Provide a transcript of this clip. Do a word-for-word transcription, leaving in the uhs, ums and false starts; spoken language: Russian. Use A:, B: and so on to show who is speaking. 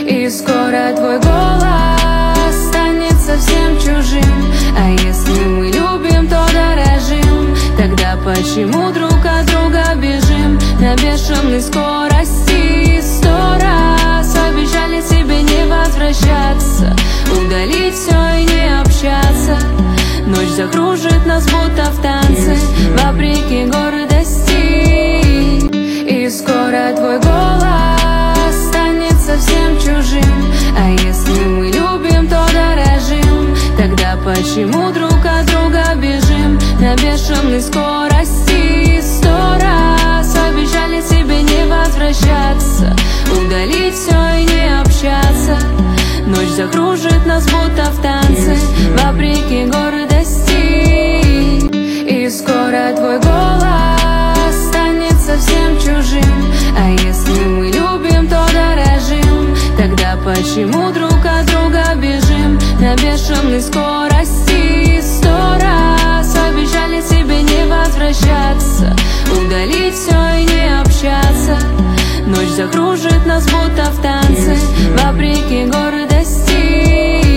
A: И скоро твой голос станет совсем чужим. А если мы любим, то дорожим, тогда почему друг от друга бежим на бешеной скорости? Сто раз обещали себе не возвращаться, удалить все и не общаться. Ночь закружит нас будто в танце, вопреки гордости. И скоро твой голос станет совсем чужим. А если мы любим, то дорожим, тогда почему друг от друга бежим на бешеной скорости? Сто раз обещали себе не возвращаться, удалить все и не общаться. Ночь закружит нас будто в танце, вопреки гордости. И скоро твой голос станет совсем чужим. А если мы любим, то дорожим, тогда почему друг от друга бежим на бешеной скорости? Сто раз обещали себе не возвращаться, удалить все и не общаться. Ночь закружит нас будто в танце, вопреки гордости.